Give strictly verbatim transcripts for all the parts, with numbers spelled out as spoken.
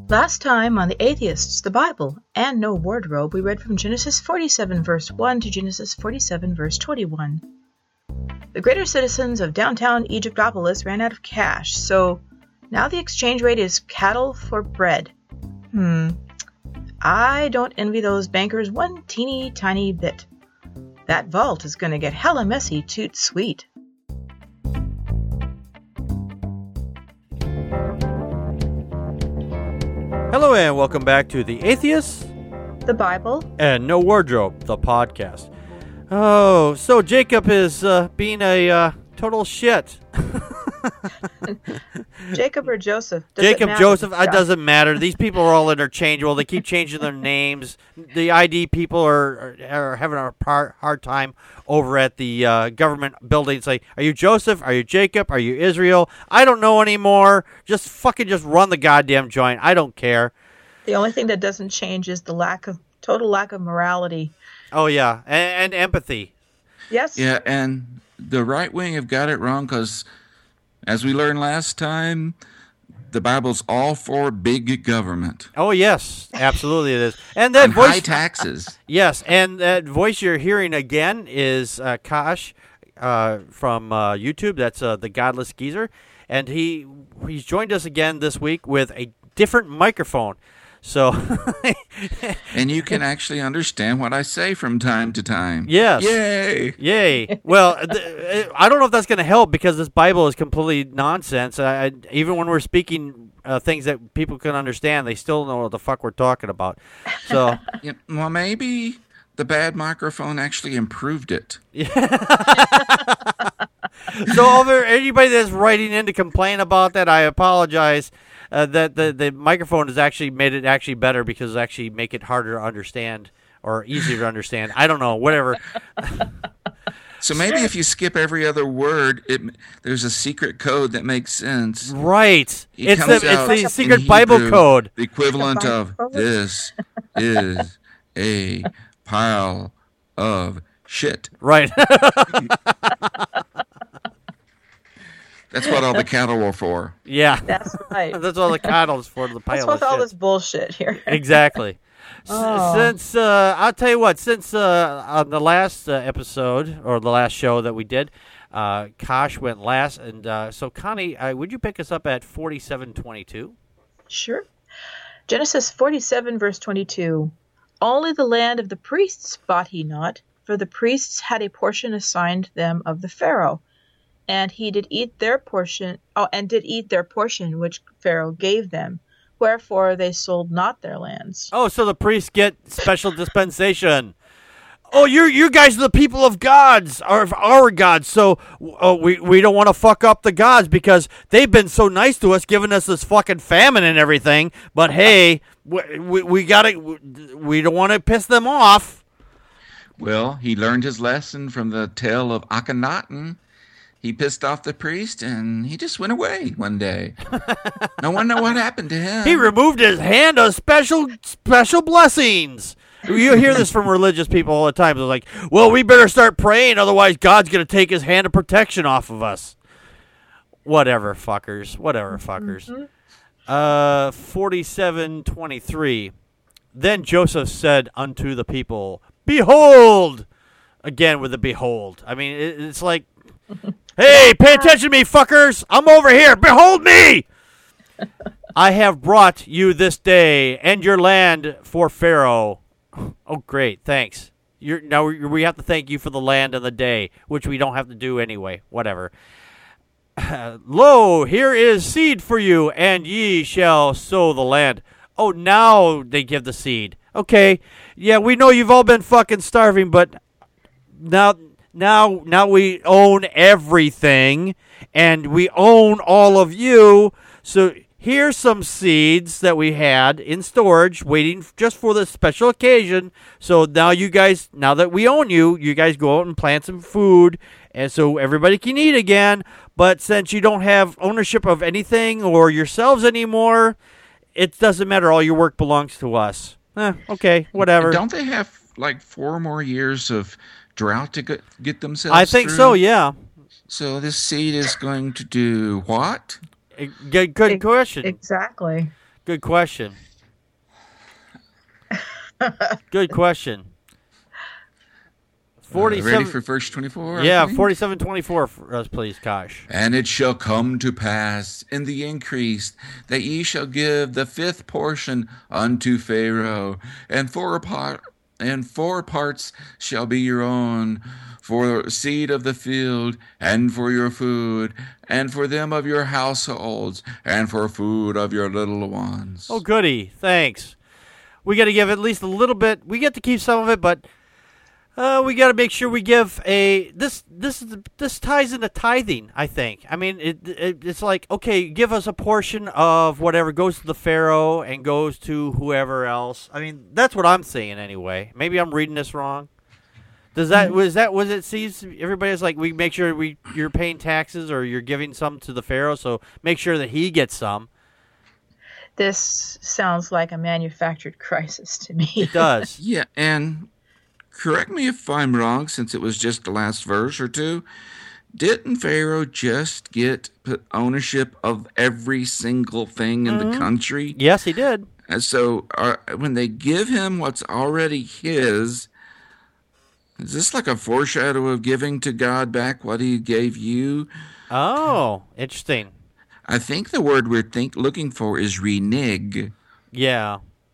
Last time on The Atheists, the Bible, and No Wardrobe, we read from Genesis forty-seven verse one to Genesis forty-seven verse twenty-one. The greater citizens of downtown Egyptopolis ran out of cash, so now the exchange rate is cattle for bread. Hmm. I don't envy those bankers one teeny tiny bit. That vault is gonna get hella messy toot sweet. Hello and welcome back to The Atheists, the Bible, and No Wardrobe, the podcast. Oh, so Jacob is uh, being a uh, total shit. Jacob or Joseph? Does Jacob, it Joseph, it doesn't matter. These people are all interchangeable. They keep changing their names. The I D people are, are, are having a hard, hard time over at the uh, government building. It's like, are you Joseph? Are you Jacob? Are you Israel? I don't know anymore. Just fucking just run the goddamn joint. I don't care. The only thing that doesn't change is the lack of total lack of morality. Oh, yeah, and, and empathy. Yes. Yeah, and the right wing have got it wrong because, as we learned last time, the Bible's all for big government. Oh, yes, absolutely it is. And that and voice, high taxes. Yes, and that voice you're hearing again is uh, Kosh uh, from uh, YouTube. That's uh, the Godless Geezer. And he he's joined us again this week with a different microphone. So, and you can actually understand what I say from time to time. Yes. Yay. Yay. Well, th- I don't know if that's going to help because this Bible is completely nonsense. I, I, even when we're speaking uh, things that people can understand, they still know what the fuck we're talking about. So, yeah, well, maybe the bad microphone actually improved it. So, over anybody that's writing in to complain about that, I apologize. Uh, that the, the microphone has actually made it actually better because it actually make it harder to understand or easier to understand. I don't know, whatever. So maybe if you skip every other word, it there's a secret code that makes sense. Right. It it's the, it's the secret Hebrew, Bible code. The equivalent of this is a pile of shit. Right. That's what all the cattle were for. Yeah. That's right. That's all the cattle is for, the pile That's of with shit. all this bullshit here. Exactly. Oh. Since, uh, I'll tell you what, since uh, on the last uh, episode, or the last show that we did, uh, Kosh went last. And uh, so, Connie, uh, would you pick us up at forty-seven twenty-two? Sure. Genesis forty-seven, verse twenty-two. Only the land of the priests bought he not, for the priests had a portion assigned them of the Pharaoh. And he did eat their portion, oh, and did eat their portion which Pharaoh gave them. Wherefore they sold not their lands. Oh, so the priests get special dispensation. Oh, you you guys are the people of gods, or our gods. So oh, we we don't want to fuck up the gods because they've been so nice to us, giving us this fucking famine and everything. But hey, we we, we gotta we don't want to piss them off. Well, he learned his lesson from the tale of Akhenaten. He pissed off the priest, and he just went away one day. No one know what happened to him. He removed his hand of special special blessings. You hear this from religious people all the time. They're like, well, we better start praying, otherwise God's going to take his hand of protection off of us. Whatever, fuckers. Whatever, fuckers. Mm-hmm. Uh, forty-seven twenty-three. Then Joseph said unto the people, behold! Again with the behold. I mean, it, it's like... Hey, pay attention to me, fuckers! I'm over here! Behold me! I have brought you this day and your land for Pharaoh. Oh, great, thanks. You're, now we have to thank you for the land and the day, which we don't have to do anyway. Whatever. Uh, Lo, here is seed for you, and ye shall sow the land. Oh, now they give the seed. Okay, yeah, we know you've all been fucking starving, but now... Now, now we own everything, and we own all of you. So here's some seeds that we had in storage, waiting just for this special occasion. So now you guys, now that we own you, you guys go out and plant some food, and so everybody can eat again. But since you don't have ownership of anything or yourselves anymore, it doesn't matter. All your work belongs to us. Eh, okay, whatever. Don't they have like four more years of drought to get, get themselves I think through? so, yeah. So this seed is going to do what? Good, good question. Exactly. Good question. Good question. forty-seven. Uh, ready for verse twenty-four? Yeah, forty-seven twenty-four for us, please, Kosh. And it shall come to pass in the increase that ye shall give the fifth portion unto Pharaoh, and four part and four parts shall be your own, for seed of the field, and for your food, and for them of your households, and for food of your little ones. Oh, goody. Thanks. We got to give at least a little bit. We get to keep some of it, but uh, we got to make sure we give a this this this ties into tithing, I think. I mean, it, it it's like, okay, give us a portion of whatever goes to the Pharaoh and goes to whoever else. I mean, that's what I'm saying anyway. Maybe I'm reading this wrong. Does that was that was it sees everybody's like, we make sure we you're paying taxes or you're giving some to the Pharaoh, so make sure that he gets some. This sounds like a manufactured crisis to me. It does. Yeah, and correct me if I'm wrong, since it was just the last verse or two. Didn't Pharaoh just get ownership of every single thing in mm-hmm. the country? Yes, he did. And so uh, when they give him what's already his, is this like a foreshadow of giving to God back what he gave you? Oh, interesting. I think the word we're think looking for is renege. Yeah.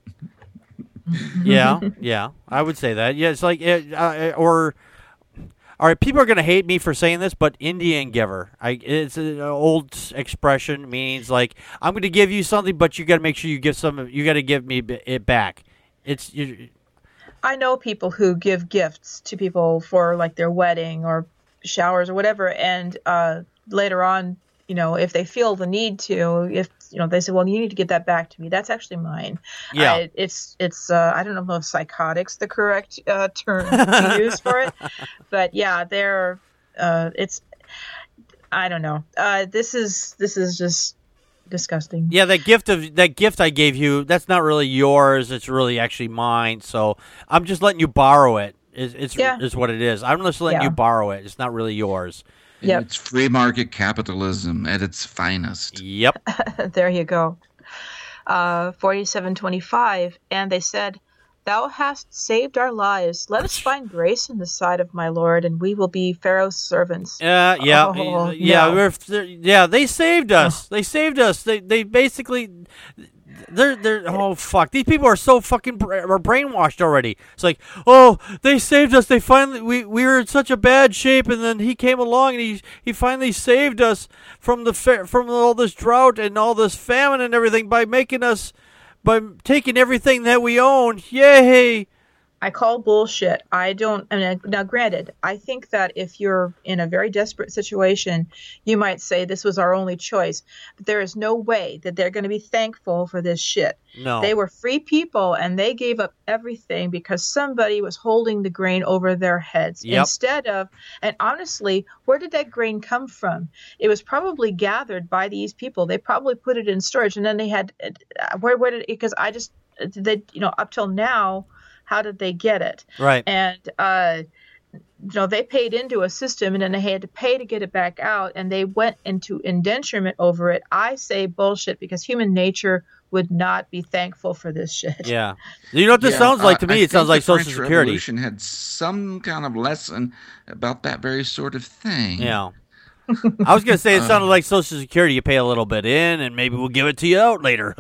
yeah, yeah. I would say that. Yeah, it's like, uh, or, all right, people are going to hate me for saying this, but Indian giver. I, it's an old expression, means like, I'm going to give you something, but you got to make sure you give some, you got to give me it back. It's, you, I know people who give gifts to people for like their wedding or showers or whatever, and uh, later on, you know, if they feel the need to, if you know, they say, "Well, you need to get that back to me. That's actually mine." Yeah, I, it's it's. Uh, I don't know if psychotic's the correct uh, term to use for it, but yeah, they're. Uh, it's. I don't know. Uh, this is this is just disgusting. Yeah, that gift of that gift I gave you, that's not really yours. It's really actually mine. So I'm just letting you borrow it. It's, it's yeah. is what it is. I'm just letting yeah. you borrow it. It's not really yours. Yep. It's free market capitalism at its finest. Yep. There you go. Uh, forty-seven twenty-five, and they said, "Thou hast saved our lives. Let us find grace in the sight of my Lord, and we will be Pharaoh's servants." Uh, yeah, oh, yeah, no. we're, yeah. They saved us. They saved us. They, they basically, they're, they're. Oh fuck! These people are so fucking are brainwashed already. It's like, oh, they saved us. They finally, we, we were in such a bad shape, and then he came along and he, he finally saved us from the from all this drought and all this famine and everything by making us. By taking everything that we own. Yay! I call bullshit. I don't. I mean, now, granted, I think that if you're in a very desperate situation, you might say this was our only choice. But there is no way that they're going to be thankful for this shit. No. They were free people, and they gave up everything because somebody was holding the grain over their heads. Yep. Instead of, and honestly, where did that grain come from? It was probably gathered by these people. They probably put it in storage, and then they had, uh, where, where did it, because I just, they, you know, up till now, how did they get it? Right. And, uh, you know, they paid into a system and then they had to pay to get it back out, and they went into indenturement over it. I say bullshit because human nature would not be thankful for this shit. Yeah. You know what this yeah, sounds like to uh, me? I It sounds like Social French Security. Revolution had some kind of lesson about that very sort of thing. Yeah. I was going to say it sounded uh, like Social Security. You pay a little bit in and maybe we'll give it to you out later.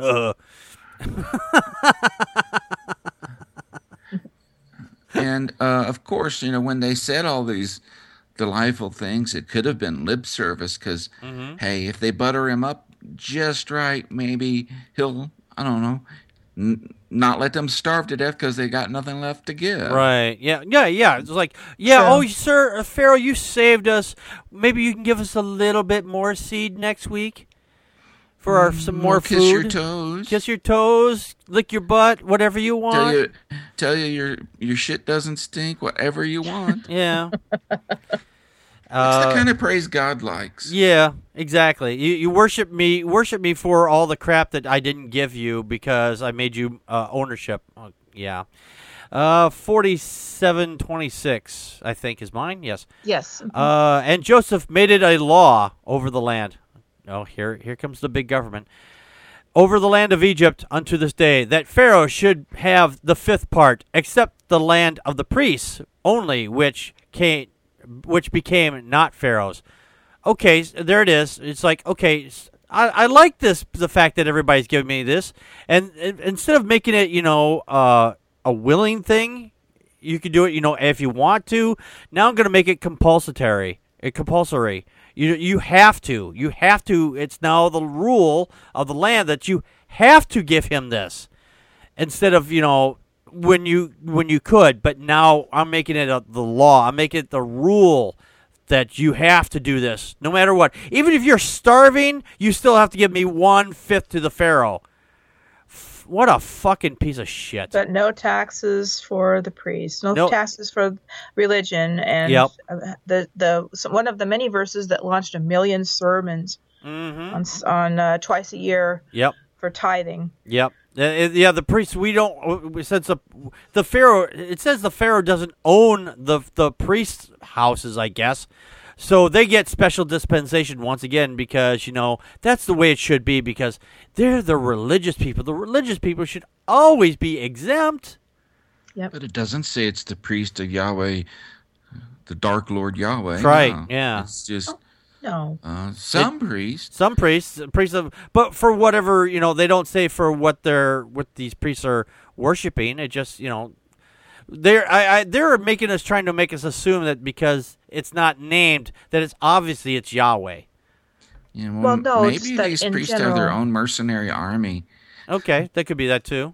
And, uh, of course, you know, when they said all these delightful things, it could have been lip service because, mm-hmm. hey, if they butter him up just right, maybe he'll, I don't know, n- not let them starve to death because they got nothing left to give. Right. Yeah. Yeah. Yeah. It's like, yeah, so, oh, sir, uh, Pharaoh, you saved us. Maybe you can give us a little bit more seed next week. For our, some more kiss food. Kiss your toes. Kiss your toes. Lick your butt. Whatever you want. Tell you, tell you your your shit doesn't stink. Whatever you want. Yeah. That's uh, the kind of praise God likes. Yeah, exactly. You you worship me, worship me for all the crap that I didn't give you because I made you uh, ownership. Uh, yeah. Uh, forty-seven twenty-six, I think, is mine. Yes. Yes. Uh, and Joseph made it a law over the land. Oh, here here comes the big government. over the land of Egypt unto this day, that Pharaoh should have the fifth part, except the land of the priests only, which came, which became not Pharaoh's. Okay, there it is. It's like, okay, I, I like this, the fact that everybody's giving me this, and, and instead of making it, you know, uh, a willing thing, you can do it, you know, if you want to. Now I'm going to make it compulsory. Uh, compulsory. You you have to. You have to. It's now the rule of the land that you have to give him this, instead of, you know, when you when you could. But now I'm making it a, the law. I'm making it the rule that you have to do this, no matter what. Even if you're starving, you still have to give me one-fifth to the Pharaoh. F- what a fucking piece of shit. But no taxes for the priests, no Nope. taxes for religion, and Yep. uh, the the so one of the many verses that launched a million sermons Mm-hmm. on s- on uh, twice a year Yep. for tithing. Yep. Uh, uh, yeah, the priests, we don't, since the, the Pharaoh, it says the Pharaoh doesn't own the the priest houses, I guess. So they get special dispensation once again because, you know, that's the way it should be, because they're the religious people. The religious people should always be exempt. But it doesn't say it's the priest of Yahweh, the Dark Lord Yahweh. That's right, No. yeah. It's just No, uh, some priests. Some priests, priests of, but for whatever, you know, they don't say for what they're, what these priests are worshiping. It just, you know, they're, I, I, they're making us, trying to make us assume that because it's not named, that it's obviously it's Yahweh. You know, Well, no, it's maybe that these in priests have their general- own mercenary army. Okay, that could be that too.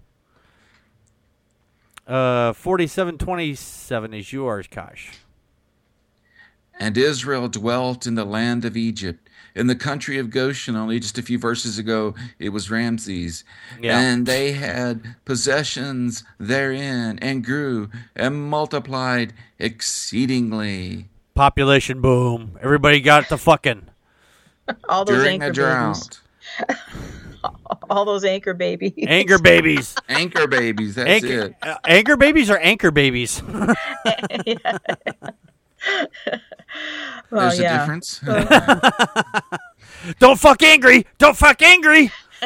Uh, forty-seven twenty-seven is yours, Kosh. And Israel dwelt in the land of Egypt, in the country of Goshen. Only just a few verses ago, it was Ramses. Yeah. And they had possessions therein, and grew, and multiplied exceedingly. Population boom. Everybody got the fucking. all those During anchor the drought. babies, all those anchor babies. Anger babies. Anchor babies, that's Anchor, it. uh, anger babies or anchor babies? Yeah. Well, There's a yeah. difference. Don't fuck angry. Don't fuck angry.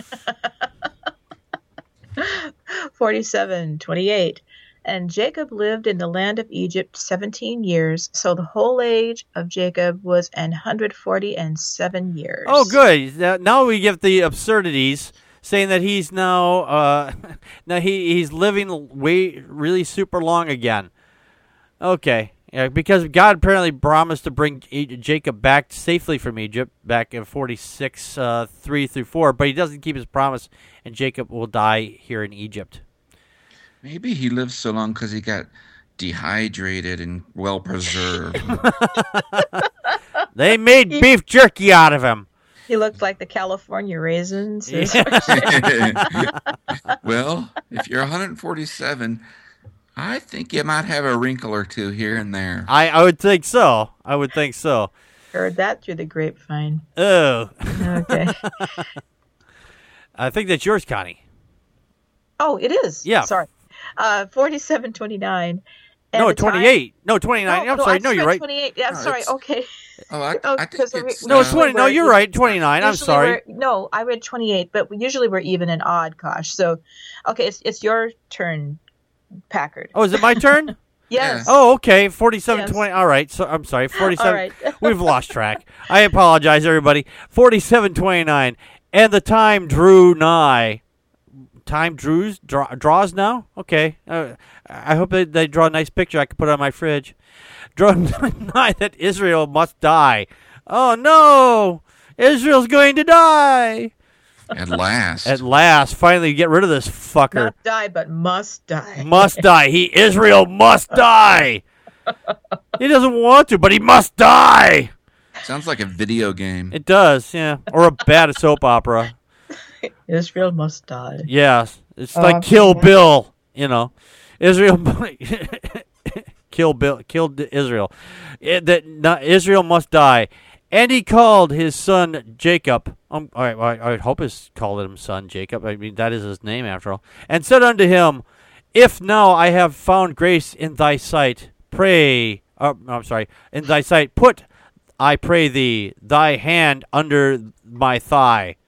forty-seven twenty-eight. And Jacob lived in the land of Egypt seventeen years, so the whole age of Jacob was an hundred forty and seven years. Oh, good. Now- Now we get the absurdities, saying that he's now, uh, now he he's living way really super long again. Okay, yeah, because God apparently promised to bring E- Jacob back safely from Egypt back in forty-six uh, three through four, but he doesn't keep his promise, and Jacob will die here in Egypt. Maybe he lived so long because he got dehydrated and well preserved. They made beef jerky out of him. He looked like the California raisins. or Well, if you're one hundred forty-seven, I think you might have a wrinkle or two here and there. I, I would think so. I would think so. Heard that through the grapevine. Oh, Okay. I think that's yours, Connie. Oh, it is. Yeah. Sorry. Uh, forty-seven twenty-nine. No, twenty-eight. No, twenty-nine. I'm sorry. No, you're right. twenty-eight. Yeah, I'm No, sorry. it's- Okay. Oh, I, Oh, I because think we- it's... No, it's uh, twenty. No, we're- you're right. twenty-nine. I'm Usually sorry. we're- No, I read twenty-eight, but usually we're even and odd, Kosh. So, okay, it's it's your turn, Packard. Oh, is it my turn? Yes. Oh, okay. forty-seven Yes. twenty. All right. So I'm sorry. forty-seven. All right. We've lost track. I apologize, everybody. forty-seven twenty-nine. And the time drew nigh. Time drews draw, draws now? Okay. Uh, I hope they, they draw a nice picture I can put on my fridge. Draw nigh that Israel must die. Oh, no. Israel's going to die. At last. At last, finally get rid of this fucker. Not die, but must die. Must die. He Israel must die. He doesn't want to, but he must die. Sounds like a video game. It does, yeah. Or a bad soap opera. Israel must die. Yes. It's Oh, like I'm Kill thinking- Bill, you know. Israel Kill Bill killed Israel. It, that not, Israel must die. And he called his son Jacob. Um, all right, well, I, I would hope his called him son Jacob. I mean, that is his name after all. And said unto him, If now I have found grace in thy sight, pray. Uh, no, I'm sorry. In thy sight, put, I pray thee, thy hand under my thigh.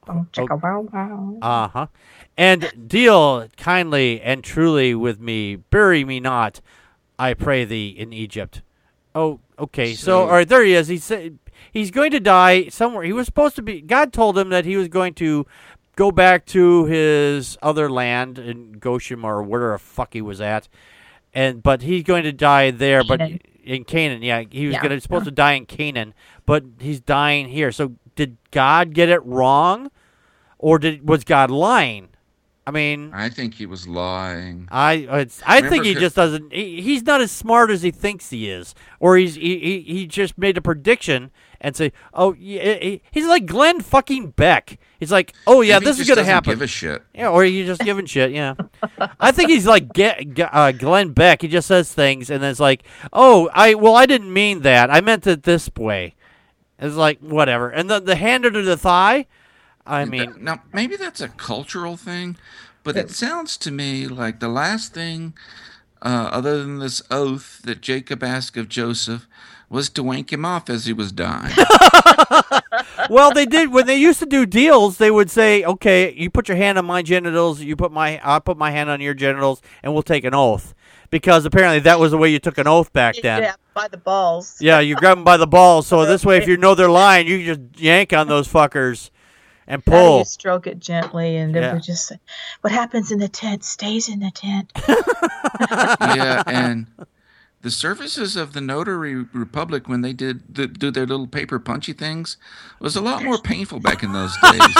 Oh, chicka wow wow. Uh huh. And deal kindly and truly with me. Bury me not, I pray thee, in Egypt. Oh, okay. So, So- all right, there he is. He said he's going to die somewhere. He was supposed to be. God told him that he was going to go back to his other land in Goshen or where the fuck he was at, and but he's going to die there. Canaan. But in Canaan, yeah, he was Yeah. going to supposed to die in Canaan, but he's dying here. So, did God get it wrong, or did was God lying? I mean, I think he was lying. I it's, I think Remember he c- just doesn't. He, he's not as smart as he thinks he is, or he's he, he, he just made a prediction and say, oh, yeah, he, he's like Glenn fucking Beck. He's like, oh yeah, Maybe he this is just gonna doesn't happen. Give a shit. Yeah, or he's just giving shit. Yeah, I think he's like Ge- Ge- uh, Glenn Beck. He just says things and then it's like, oh, I well, I didn't mean that. I meant it this way. It's like whatever. And the the hand under the thigh. I mean, Now, maybe that's a cultural thing, but it sounds to me like the last thing, uh, other than this oath that Jacob asked of Joseph, was to wank him off as he was dying. well, they did when they used to do deals. They would say, "Okay, you put your hand on my genitals, you put my, I put my hand on your genitals, and we'll take an oath." Because apparently that was the way you took an oath back then. Yeah, by the balls. Yeah, you grab them by the balls. So this way, if you know they're lying, you can just yank on those fuckers and How do pull. you stroke it gently, and Yeah. it would just what happens in the tent stays in the tent. Yeah, and the services of the Notary Republic when they did do, do their little paper punchy things was a lot more painful back in those days.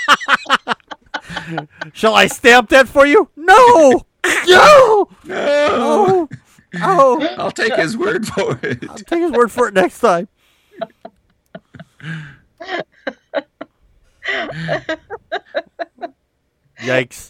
Shall I stamp that for you? No, no, No, oh, oh. I'll take his word for it. Take his word for it next time. Yikes.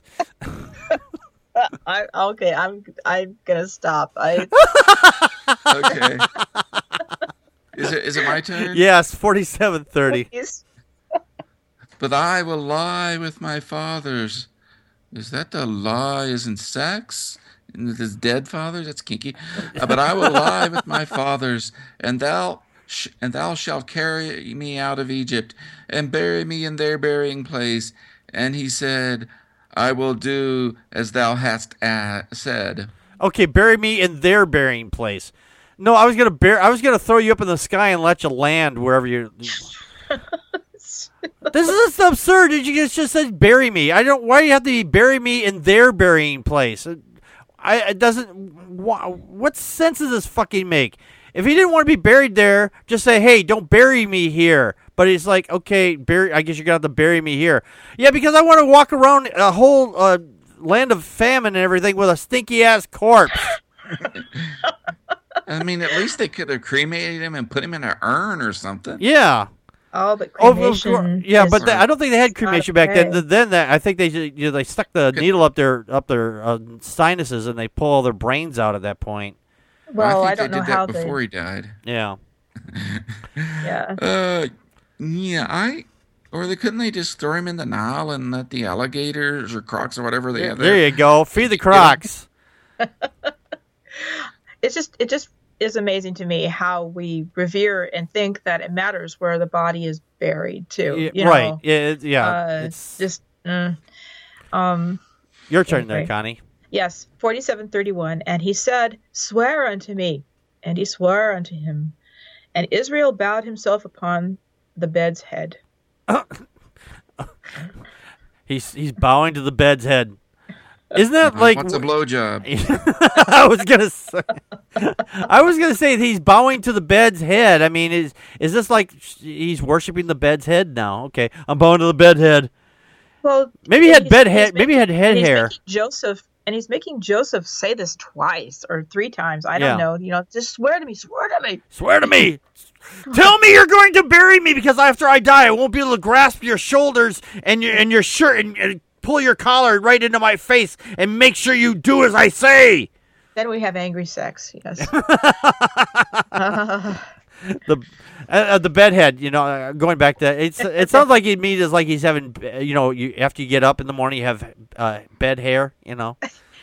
I okay. I'm I'm gonna stop. I Okay. Is it is it my turn? Yes, forty-seven thirty. please. But I will lie with my fathers. Is that the lie isn't sex? And with his dead fathers? That's kinky. Uh, but I will lie with my fathers, and thou sh- and thou shalt carry me out of Egypt, and bury me in their burying place. And he said, I will do as thou hast a- said. Okay, bury me in their burying place. No, I was gonna bear. I was gonna throw you up in the sky and let you land wherever you. This is absurd. Did you just just said bury me? I don't. Why do you have to bury me in their burying place? It- I it doesn't. Wha- what sense does this fucking make? If he didn't want to be buried there, just say, "Hey, don't bury me here." But it's like, okay, bury. I guess you're gonna have to bury me here. Yeah, because I want to walk around a whole uh, land of famine and everything with a stinky ass corpse. I mean, at least they could have cremated him and put him in an urn or something. Yeah. Oh, but Oh, of cremation. course. Yeah, is- but the, I don't think they had cremation back then. okay. Then that I think they ju- you know, they stuck the needle up their up their uh, sinuses and they pull all their brains out at that point. well, I I, think don't they know did how that they. before he died. Yeah. Yeah. Uh, yeah, I. Or they couldn't they just throw him in the Nile and let the alligators or crocs or whatever they have There there? you go. Feed the crocs. It's just it just is amazing to me how we revere and think that it matters where the body is buried too. Yeah, you know? right. Yeah. it- yeah. Uh, it's just mm. um your turn there, anyway. Connie. yes, forty-seven thirty-one. And he said, "Swear unto me." And he swore unto him. And Israel bowed himself upon the bed's head. He's he's bowing to the bed's head. Isn't that Uh, like? What's a blowjob? I was gonna say. I was gonna say he's bowing to the bed's head. I mean, is is this like he's worshiping the bed's head now? Okay, I'm bowing to the bed head. Well, Maybe he and had he's- bed he's head. Maybe he had making- head and he's hair. making Joseph, and he's making Joseph say this twice or three times. I Yeah. don't know. You know, just swear to me, swear to me. Swear to me. Tell me you're going to bury me because after I die, I won't be able to grasp your shoulders and your and your shirt and, and pull your collar right into my face and make sure you do as I say. Then we have angry sex. Yes. The uh, uh, the bedhead, you know, uh, going back to it's it sounds like he means like he's having, uh, you know, you after you get up in the morning, you have uh, bed hair, you know.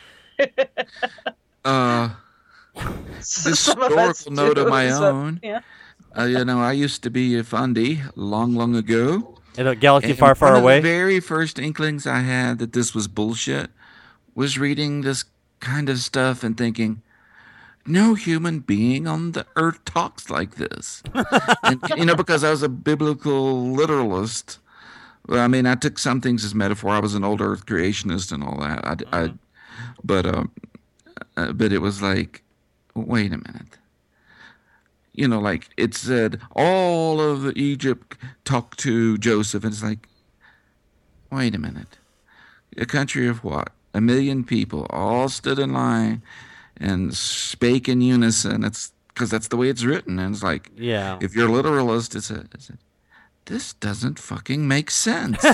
Uh, Some of us historical note of do, my so- own. Yeah. Uh, you know, I used to be a fundy long, long ago. In a galaxy And far, far one away? of the very first inklings I had that this was bullshit was reading this kind of stuff and thinking, no human being on the earth talks like this. And, you know, because I was a biblical literalist. Well, I mean, I took some things as metaphor. I was an old earth creationist and all that. I, Mm-hmm. I, but, um, uh, but it was like, wait a minute. You know, like it said, all of Egypt talked to Joseph. And it's like, wait a minute. A country of what? A million people all stood in line and spake in unison. It's because that's the way it's written. And it's like, Yeah. if you're a literalist, it's a, it's a this doesn't fucking make sense.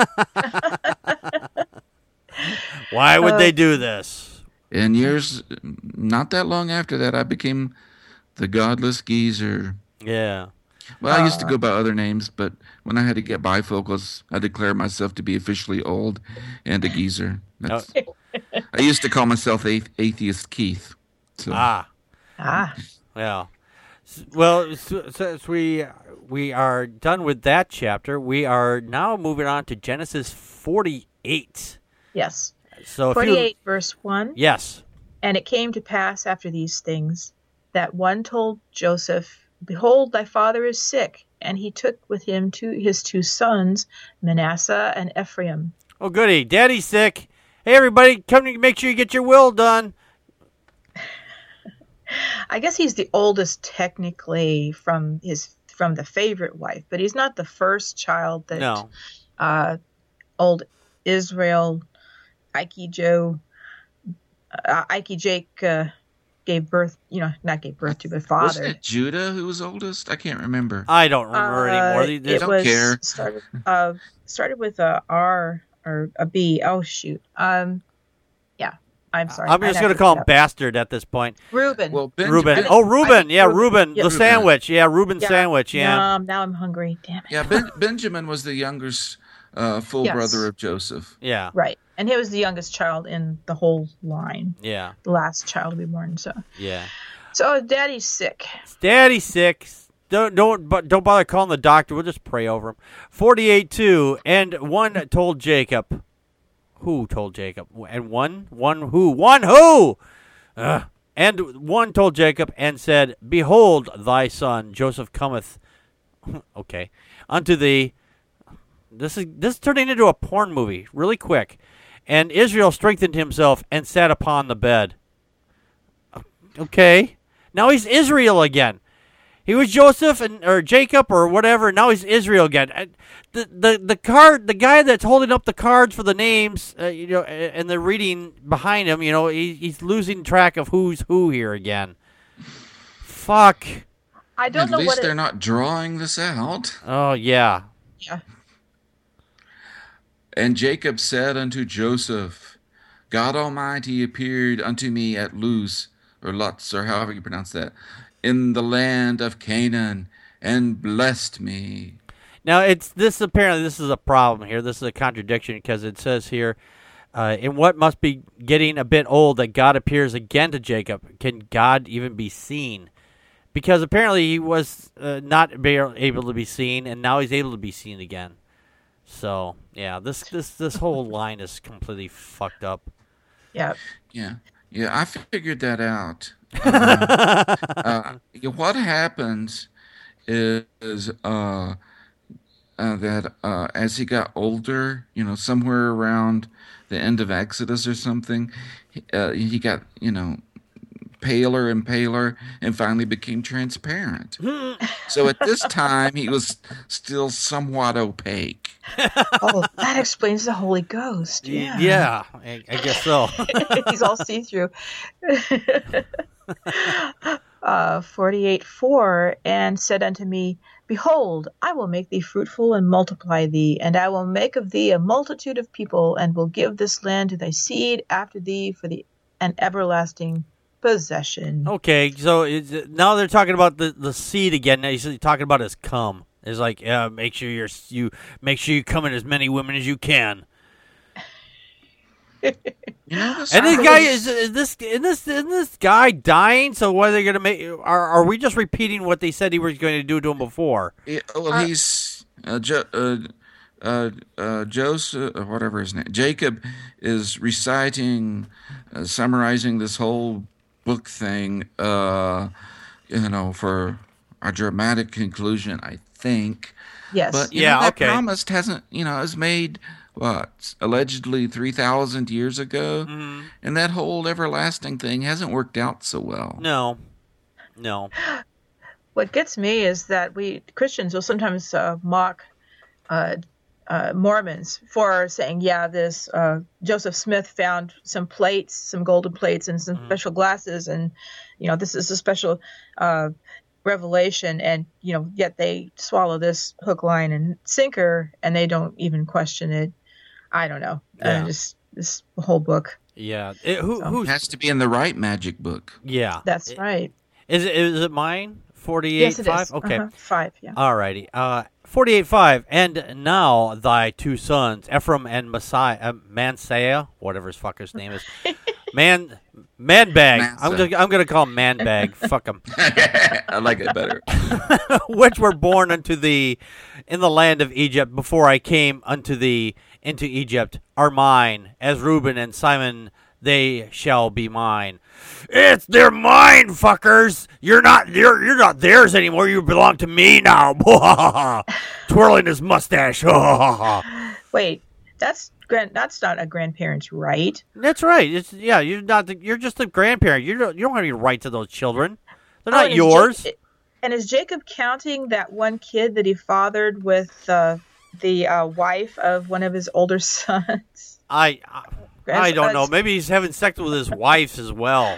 Why would Uh, they do this? And years, not that long after that, I became the godless geezer. Yeah. Well, I used to go by other names, but when I had to get bifocals, I declared myself to be officially old and a geezer. That's, I used to call myself athe- Atheist Keith. So. Ah. Ah, Yeah. S- Well, s- since we we are done with that chapter, we are now moving on to Genesis forty-eight. yes. So if you, forty-eight, verse one. yes. And it came to pass after these things that one told Joseph, behold, thy father is sick. And he took with him two, his two sons, Manasseh and Ephraim. Oh, goody. Daddy's sick. Hey, everybody, come to make sure you get your will done. I guess he's the oldest technically from his from the favorite wife, but he's not the first child that No. uh, old Israel, Ike Joe, uh, Ike Jake uh, gave birth. You know, not gave birth to, but Was fathered. it Judah who was oldest? I can't remember. I don't remember Uh, anymore. They- they- It don't was care. started uh, started with a R or a B. Oh shoot. Um, yeah. I'm sorry. I'm I'd just have going to to call look him it up. Bastard at this point. Reuben. Well, Ben, Reuben. Ben- Oh, Reuben. I- Yeah, Reuben. Reuben. Yeah. The Reuben. sandwich. Yeah, Reuben Yeah. sandwich. Yeah. Um, now I'm hungry. Damn it. yeah, ben, Benjamin was the younger uh, full Yes. brother of Joseph. Yeah. Right. And he was the youngest child in the whole line. Yeah. The last child to be born. So, Yeah. so daddy's sick. Daddy's sick. Don't don't but don't bother calling the doctor. We'll just pray over him. Forty-eight two, and one told Jacob. Who told Jacob? And one one who one who. Ugh. And one told Jacob and said, "Behold, thy son Joseph cometh." Okay, unto thee. This is this is turning into a porn movie really quick. And Israel strengthened himself and sat upon the bed. Okay, now he's Israel again. He was Joseph and or Jacob or whatever. Now he's Israel again. Uh, The the the card, the guy that's holding up the cards for the names, uh, you know, and they're reading behind him. You know, he, he's losing track of who's who here again. Fuck. I don't At know least what they're it, not drawing this out. Oh yeah. yeah. And Jacob said unto Joseph, God Almighty appeared unto me at Luz, or Lutz, or however you pronounce that, in the land of Canaan, and blessed me. Now it's this. Apparently, this is a problem here. This is a contradiction because it says here, uh, in what must be getting a bit old, that God appears again to Jacob. Can God even be seen? Because apparently he was uh, not be able to be seen, and now he's able to be seen again. So yeah, this this this whole line is completely fucked up. Yeah. Yeah, yeah, I figured that out. Uh, uh, what happens is uh, uh, that uh, as he got older, you know, somewhere around the end of Exodus or something, uh, he got, you know, paler and paler and finally became transparent. So at this time, he was still somewhat opaque. Oh, that explains the Holy Ghost. Y- Yeah. yeah, I, I guess so. He's all see through. uh, forty-eight four, and said unto me, behold, I will make thee fruitful and multiply thee, and I will make of thee a multitude of people, and will give this land to thy seed after thee for the an everlasting possession. Okay, so it's, now they're talking about the, the seed again. Now he's talking about his cum. It's like, yeah, make sure you're you make sure you come in as many women as you can. You know, this And this sounds- guy is, is this is this is this guy dying? So what are they gonna make? Are are we just repeating what they said he was going to do to him before? Yeah, well, he's uh, jo- uh, uh, uh, Joseph, or whatever his name, Jacob is reciting, uh, summarizing this whole book thing, uh, you know, for a dramatic conclusion, I think. Yes. But you Yeah, know, that okay. promise hasn't, you know, is made what allegedly three thousand years ago, Mhm. and that whole everlasting thing hasn't worked out so well. No, no. What gets me is that we Christians will sometimes uh, mock uh, uh, Mormons for saying, yeah, this uh, Joseph Smith found some plates, some golden plates, and some Mhm. special glasses, and you know this is a special uh, revelation, and you know yet they swallow this hook, line, and sinker, and they don't even question it. I don't know. Yeah. Uh, just this whole book. Yeah. It, who? So- It Who's? has to be in the right magic book. Yeah. That's It- right. Is it? Is it mine? Forty-eight Yes, it five. is. Okay. Uh-huh. Five. Yeah. Alrighty. Uh, forty-eight five. And now thy two sons, Ephraim and Messiah, uh, Mansaiah, whatever his fucker's name is, man, Manbag. I'm Massa. gonna, I'm gonna call him Manbag. Fuck him. I like it better. Which were born unto thee in the land of Egypt before I came unto thee into Egypt are mine, as Reuben and Simon they shall be mine. It's they're mine, fuckers. You're not you're you're not theirs anymore. You belong to me now. Twirling his mustache. Wait, that's grand. That's not a grandparent's right. That's right. It's yeah. You're not. The, you're just a grandparent. You don't. You don't have any right to those children. They're Oh, not and is yours. Ja- and is Jacob counting that one kid that he fathered with uh, the uh, wife of one of his older sons? I. I I don't know. That's- Maybe he's having sex with his wives as well.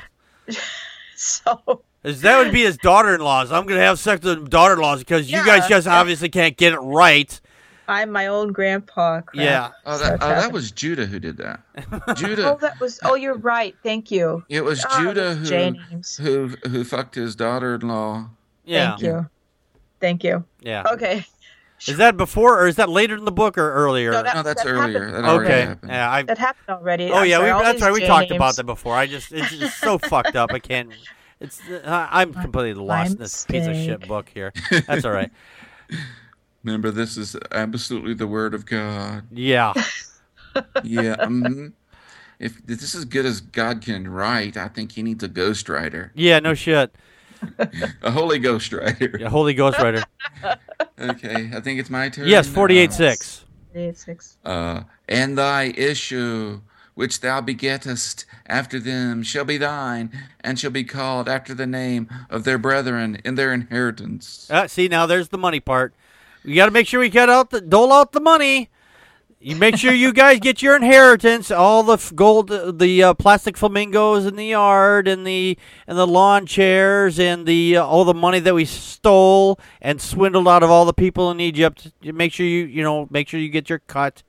So Is that would be his daughter-in-laws. I'm gonna have sex with daughter-in-laws because you Yeah. guys just obviously can't get it right. I'm my own grandpa. Crap. Yeah. Oh, So that, it's oh, that happened. was Judah who did that. Oh, Judah. that was. Oh, you're right. Thank you. It was Oh, Judah those who, J names. who who fucked his daughter-in-law. Yeah. Thank you. Thank you. Yeah. Okay. Is that before or is that later in the book or earlier? No, that- No, that's that earlier. happened. That already okay. happened. Yeah. I. That happened already. Oh I'm yeah. sorry, We, all that's these right. We J talked names. about that before. I just it's just so fucked up. I can't. It's uh, I'm completely lost in this piece of shit mistake. book here. That's all right. Remember, this is absolutely the word of God. Yeah. Yeah. mhm. If, if this is as good as God can write, I think he needs a ghostwriter, Yeah. No shit. a holy ghostwriter. Yeah, Holy Ghost Writer. Okay, I think it's my turn. Yes. Forty-eight six. Eight, six. Uh, and thy issue, which thou begettest after them, shall be thine, and shall be called after the name of their brethren in their inheritance. Uh, see, now there's the money part. We got to make sure we get out the dole out the money. You make sure you guys get your inheritance, all the f- gold, the uh, plastic flamingos in the yard, and the and the lawn chairs, and the uh, all the money that we stole and swindled out of all the people in Egypt. You Make sure you you know make sure you get your cut.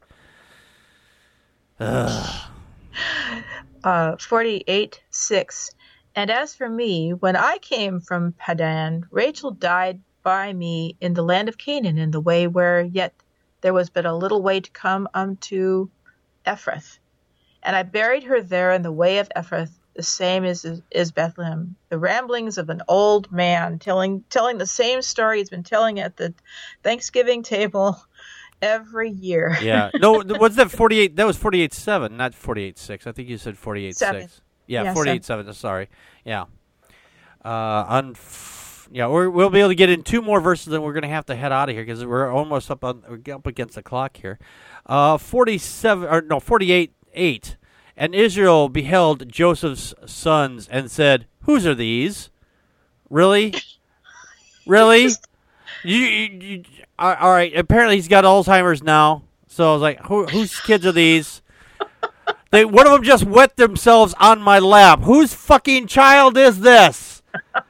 Ugh. Uh, forty-eight, six. And as for me, when I came from Padan, Rachel died by me in the land of Canaan, in the way where yet there was but a little way to come unto Ephrath. And I buried her there in the way of Ephrath, the same as is Bethlehem. The ramblings of an old man telling telling the same story he's been telling at the Thanksgiving table every year. Yeah. No, th- what's that? Forty-eight. That was forty-eight seven, not forty-eight six. I think you said forty-eight Seven. six. Yeah, Yeah, forty-eight seven. Sorry. Yeah. Uh, unf- yeah, we're, we'll be able to get in two more verses, then we're going to have to head out of here because we're almost up on we're up against the clock here. Uh, forty-seven or no, forty-eight eight. And Israel beheld Joseph's sons and said, "Whose are these? Really, really? you, you, you all all right? Apparently, he's got Alzheimer's now. So I was like, Who, whose kids are these?" They one of them just wet themselves on my lap. Whose fucking child is this?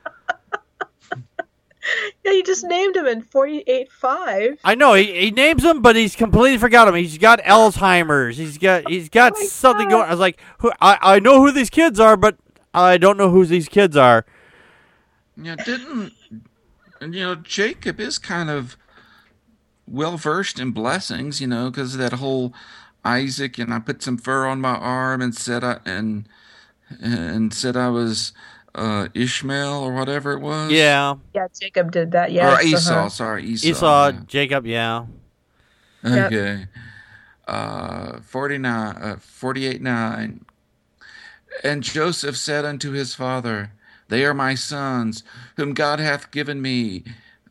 Yeah, you just named him in forty-eight five. I know he, he names them, but he's completely forgot him. He's got Alzheimer's. He's got he's got Oh my something God. going. I was like, who, I I know who these kids are, but I don't know who these kids are. Yeah, didn't and, you know Jacob is kind of well versed in blessings, you know, because of that whole Isaac and I put some fur on my arm and said I and and said I was uh, Ishmael or whatever it was. Yeah, Yeah, Jacob did that. Yes. or Esau. uh-huh. Sorry, Esau. Esau, yeah. Jacob. Yeah, Yep. Okay. Uh, forty-nine, uh, forty-eight nine. And Joseph said unto his father, They are my sons, whom God hath given me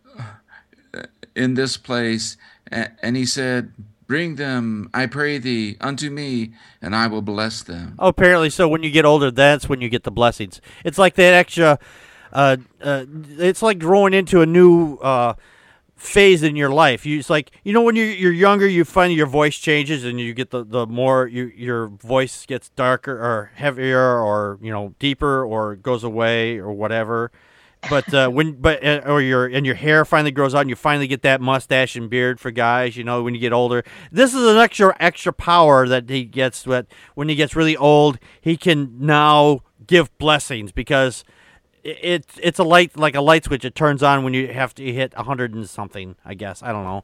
in this place. And he said, Bring them, I pray thee, unto me, and I will bless them. Oh, apparently, so when you get older, that's when you get the blessings. It's like that extra, uh, uh, it's like growing into a new uh, phase in your life. You, it's like, you know, when you're, you're younger, you find your voice changes, and you get the, the more, you, your voice gets darker or heavier or, you know, deeper or goes away or whatever. But uh, when, but uh, or your and your hair finally grows out, and you finally get that mustache and beard for guys. You know, when you get older, this is an extra extra power that he gets. That when he gets really old, he can now give blessings because it, it it's a light like a light switch. It turns on when you have to hit a hundred and something. I guess I don't know.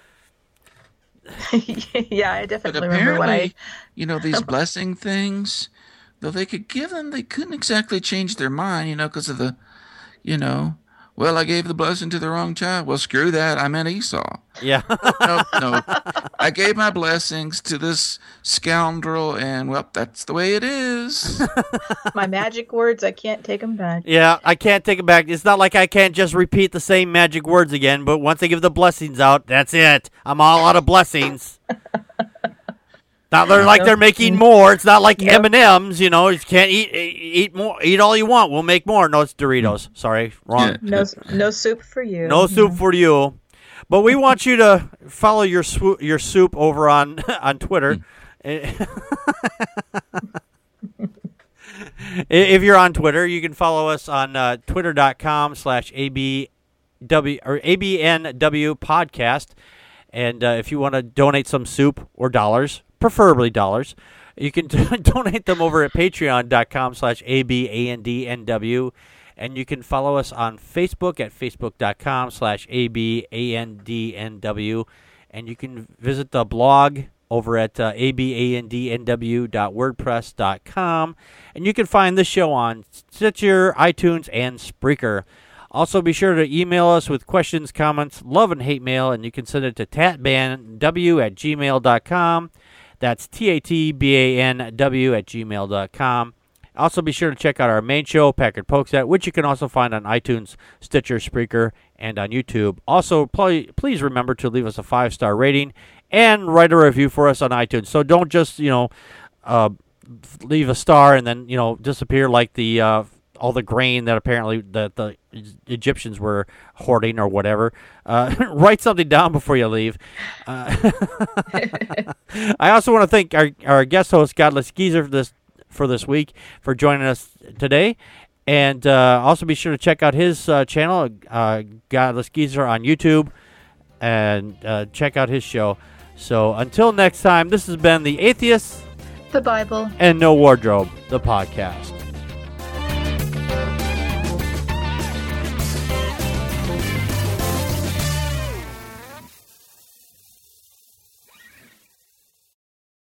Yeah, I But definitely remember when apparently, I. you know, these blessing things, though they could give them, they couldn't exactly change their mind, you know, because of the, you know, well, I gave the blessing to the wrong child. Well, screw that. I meant Esau. Yeah. No, no. I gave my blessings to this scoundrel, and, well, that's the way it is. My magic words, I can't take them back. Yeah, I can't take it back. It's not like I can't just repeat the same magic words again, but once I give the blessings out, that's it. I'm all out of blessings. Not they're like they're making more. It's not like Yep. M and M's, you know. You can't eat eat more. Eat all you want. We'll make more. No, it's Doritos. Sorry, wrong. Yeah. No, no soup for you. No soup for you. But we want you to follow your swo- your soup over on on Twitter. If you're on Twitter, you can follow us on uh, twitter.com slash ABW or A B N W podcast. And uh, if you want to donate some soup or dollars, preferably dollars, you can t- donate them over at patreon.com slash ABANDNW. And you can follow us on Facebook at facebook.com slash ABANDNW. And you can visit the blog over at uh, abandnw dot wordpress dot com. And you can find this show on Stitcher, iTunes, and Spreaker. Also, be sure to email us with questions, comments, love, and hate mail, and you can send it to tatbanw at gmail dot com. That's T A T B A N W at gmail dot com. Also, be sure to check out our main show, Packard Pokesat, which you can also find on iTunes, Stitcher, Spreaker, and on YouTube. Also, pl- please remember to leave us a five-star rating and write a review for us on iTunes. So don't just, you know, uh, leave a star and then, you know, disappear like the uh, all the grain that apparently the, the Egyptians were hoarding or whatever. Uh, write something down before you leave. Uh, I also want to thank our, our guest host, Godless Geezer, for this for this week for joining us today. And uh, also be sure to check out his uh, channel, uh, Godless Geezer, on YouTube, and uh, check out his show. So until next time, this has been The Atheist The Bible. and No Wardrobe, the podcast.